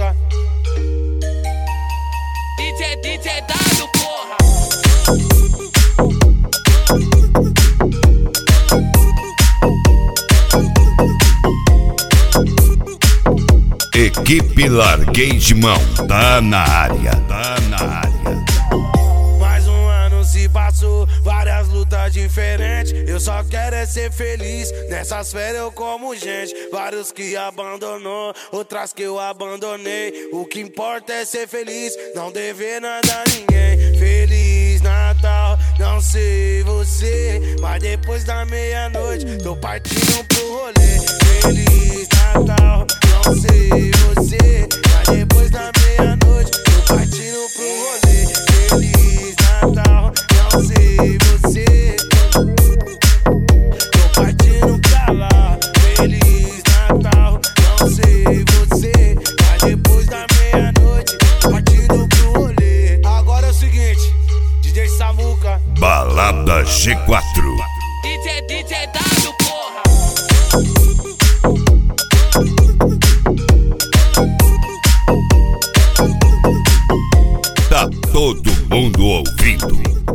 Samuca. DJ W, porra. Equipe Larguei de Mão, tá na área, Mais um ano se passou, várias lutas diferentes. Eu só quero é ser feliz, nessas férias eu como gente. Vários que abandonou, outras que eu abandonei. O que importa é ser feliz, não dever nada a ninguém. Feliz Natal, não sei você, mas depois da meia-noite tô partindo pro rolê. Feliz Natal, não sei você, mas depois da meia-noite tô partindo pro rolê. Feliz Natal, não sei você, tô partindo pra lá. Feliz Natal, não sei você, mas depois da meia-noite tô partindo pro rolê. Agora é o seguinte, DJ Samuca, Balada G4. DJ W, porra. Tá todo mundo ouvindo,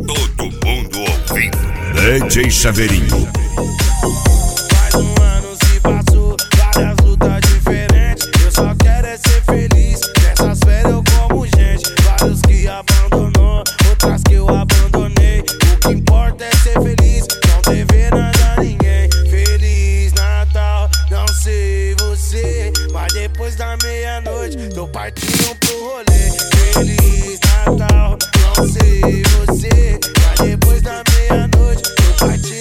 DJ Chaveirinho. Mais um ano se passou, várias lutas diferentes. Eu só quero é ser feliz, nessas férias eu como gente. Vários que abandonou, outras que eu abandonei. O que importa é ser feliz, não dever nada a ninguém. Feliz Natal, não sei você, mas depois da meia-noite tô partindo pro rolê. Feliz Natal, não sei você, mas depois da meia-noite tô partindo